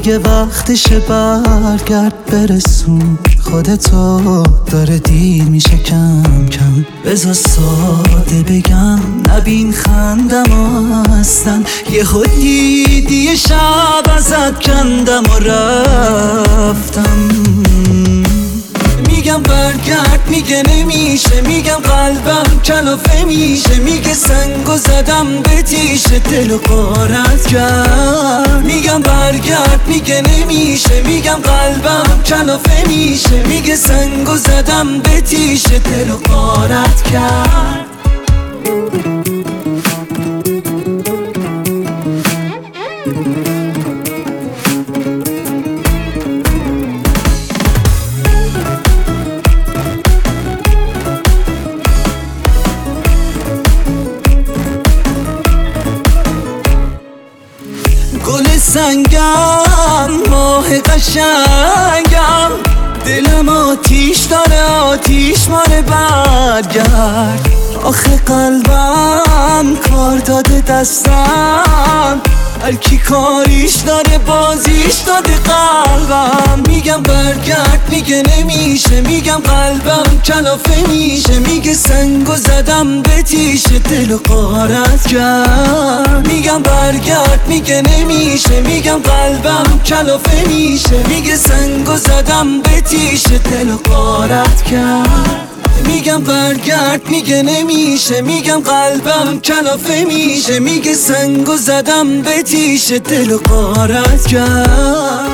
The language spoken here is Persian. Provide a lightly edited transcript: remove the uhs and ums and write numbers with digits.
دیگه وقتشه برگرد برسون خودتو، داره دیر میشه کم کم. بذار ساده بگم نبین خندم اصلا، یه دیدی شب ازت کندم و رفتم. میگم برگرد میگه نمیشه، میگم قلبم کلافه میشه، میگه سنگو زدم به تیشه دلو غارت کرد. میگم برگرد میگه نمیشه، میگم قلبم کلافه میشه، میگه سنگو زدم به تیشه دلو غارت کرد. گل سنگم ماه قشنگم، دلم آتیش داره آتیش ماره برگرد. آخه قلبم کار داده دستم، هر کی کاریش داره بازیش داده قلبم. میگم برگرد میگه نمیشه، میگم قلبم کلافه میشه، میگه سنگو زدم به تیشه دلو غارت کرد. میگم برگرد میگه نمیشه، میگم قلبم کلافه میشه، میگه سنگو زدم به تیشه دلو غارت کرد. میگم برگرد میگه نمیشه، میگم قلبم کلافه میشه، میگه سنگو زدم به تیشه دلو غارت کرد.